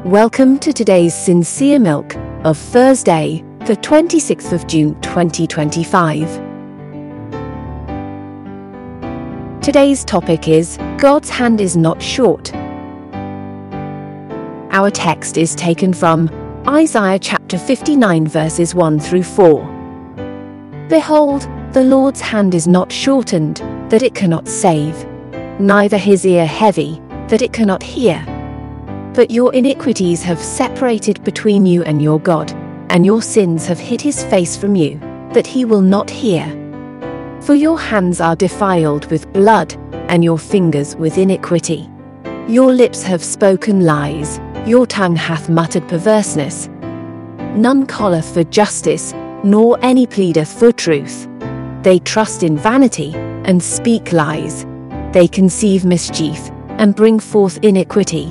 Welcome to today's Sincere Milk of Thursday, the 26th of June 2025. Today's topic is, God's hand is not short. Our text is taken from Isaiah chapter 59 verses 1 through 4. Behold, the Lord's hand is not shortened, that it cannot save, neither his ear heavy, that it cannot hear. But your iniquities have separated between you and your God, and your sins have hid his face from you, that he will not hear. For your hands are defiled with blood, and your fingers with iniquity. Your lips have spoken lies, your tongue hath muttered perverseness. None calleth for justice, nor any pleadeth for truth. They trust in vanity, and speak lies. They conceive mischief, and bring forth iniquity.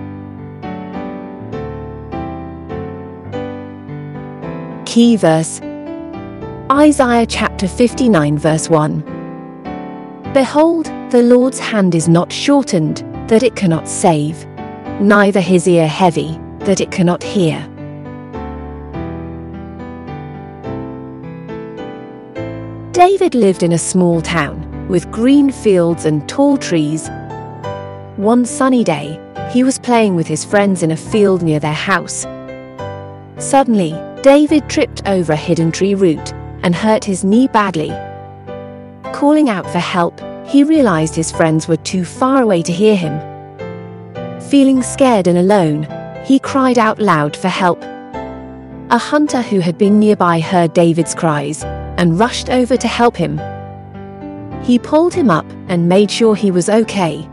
Key verse: Isaiah chapter 59 verse 1. Behold, the Lord's hand is not shortened, that it cannot save, neither his ear heavy, that it cannot hear. David lived in a small town, with green fields and tall trees. One sunny day, he was playing with his friends in a field near their house. Suddenly, David tripped over a hidden tree root and hurt his knee badly. Calling out for help, he realized his friends were too far away to hear him. Feeling scared and alone, he cried out loud for help. A hunter who had been nearby heard David's cries and rushed over to help him. He pulled him up and made sure he was okay.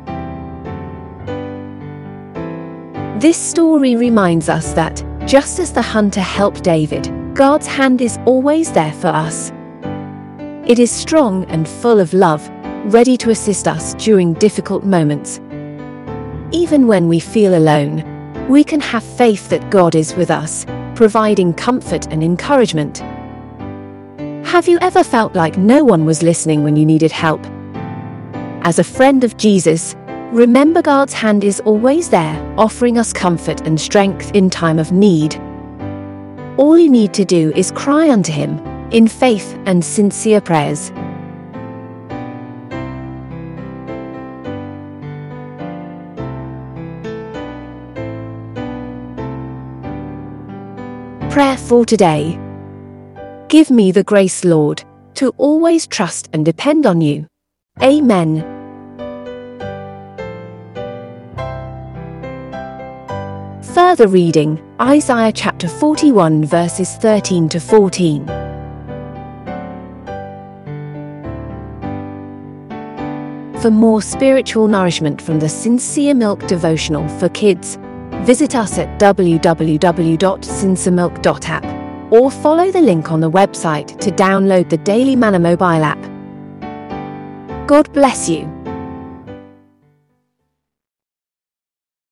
This story reminds us that, just as the hunter helped David, God's hand is always there for us. It is strong and full of love, ready to assist us during difficult moments. Even when we feel alone, we can have faith that God is with us, providing comfort and encouragement. Have you ever felt like no one was listening when you needed help? As a friend of Jesus, remember God's hand is always there, offering us comfort and strength in time of need. All you need to do is cry unto him, in faith and sincere prayers. Prayer for today. Give me the grace, Lord, to always trust and depend on you. Amen. Further reading, Isaiah chapter 41 verses 13 to 14. For more spiritual nourishment from the Sincere Milk devotional for kids, visit us at www.sinceremilk.app or follow the link on the website to download the Daily Manna mobile app. God bless you.